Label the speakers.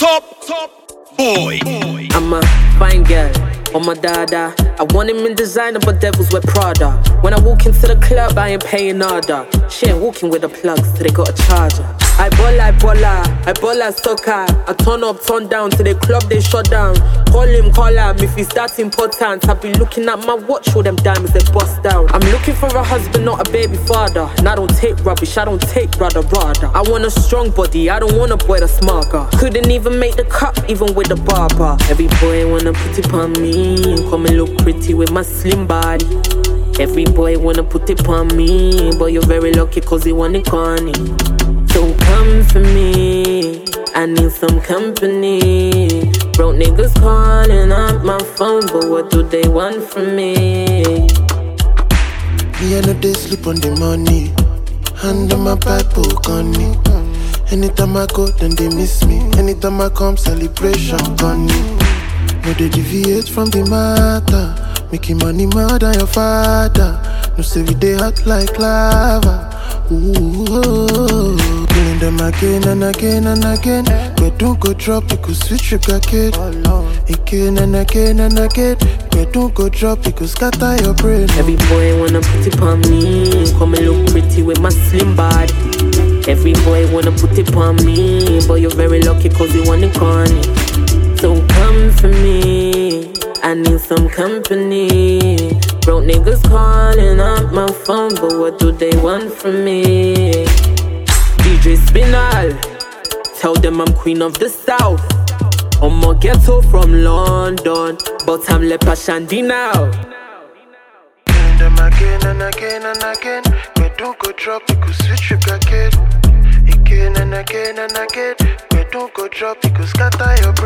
Speaker 1: top boy.
Speaker 2: I'm a fine girl, on my dada. I want him in designer, but devils wear Prada. When I walk into the club, I ain't paying nada. She ain't walking with the plugs, so they got a charger. I ball like soccer. I turn up, turn down, to the club they shut down. Call him if he's that important. I be looking at my watch, all them diamonds they bust down. I'm looking for a husband, not a baby father. And I don't take rubbish, I don't take rada. I want a strong body, I don't want a boy that's smarter. Couldn't even make the cut, even with the barber. Every boy wanna put it on me, come and look pretty with my slim body. Every boy wanna put it on me, but you're very lucky cause you want it corny. So come for me, I need some company. Broke niggas calling up my phone, but what do they want from me?
Speaker 3: Me I know they sleep on the money. Hand on my Bible, Connie. Anytime I go, then they miss me. Anytime I come, celebration, Connie. No, they deviate from the matter. Making money more than your father. No say we they hot like lava. Ooh, killing them again and again and again. But don't go drop, you could switch your kid. Again and again and again. But don't go drop, you could scatter your brain.
Speaker 2: Every boy wanna put it on me, come and look pretty with my slim body. Every boy wanna put it on me, but you're very lucky cause you want it corny. So come for me, I need some company. Broke niggas calling up my phone, but what do they want from me? DJ Spinal, tell them I'm queen of the south. I'm a ghetto from London, but I'm Lepa Shandy now.
Speaker 3: Killing them again and again and again. But don't go drop, you could switch your kid. Again and again and again. But don't go drop, you could scatter your